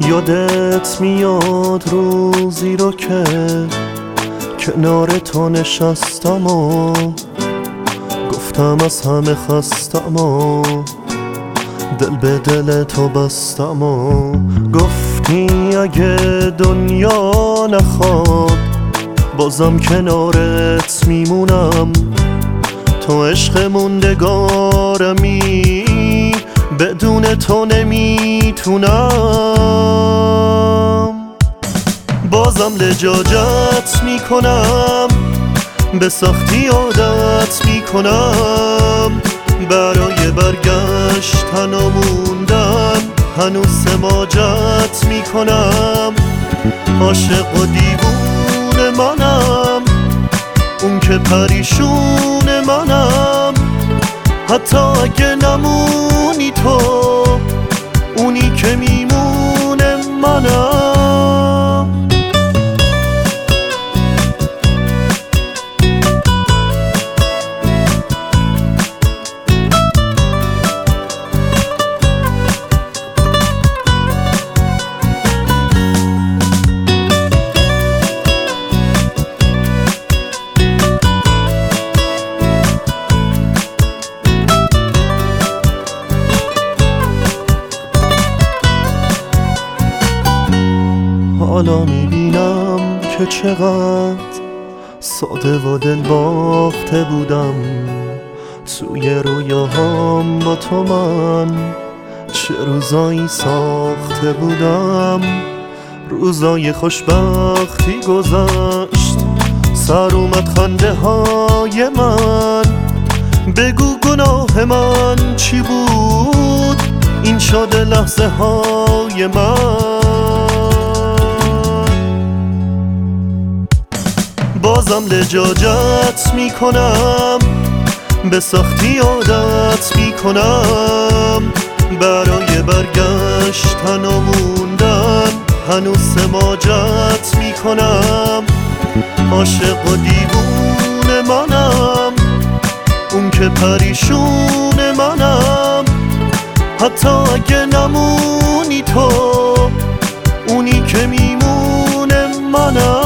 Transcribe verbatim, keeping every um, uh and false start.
یادت میاد روزی رو که کنار تو نشستم و گفتم از همه خستم و دل به دل تو بستم و گفتی اگه دنیا نخواد بازم کنارت میمونم، تو عشق موندگارمی، بدون تو نمیتونم. بازم لجاجت میکنم، به سختی عادت میکنم، برای برگشتن و موندن هنوز سماجت میکنم. عاشق و دیوون منم، اون که پریشون منم، حتی اگه نمونی تو اونی که میمونه منم. حالا میبینم که چقدر ساده و دل باخته بودم، توی رویاهام با تو من چه روزایی ساخته بودم. روزای خوشبختی گذشت، سر اومد خنده های من، بگو گناه من چی بود، این شده لحظه های من. بازم لجاجت میکنم، به سختی عادت میکنم، برای برگشتن و موندن هنوز سماجت میکنم. عاشق و دیوون منم، اون که پریشون منم، حتی اگه نمونی تو اونی که میمونه منم.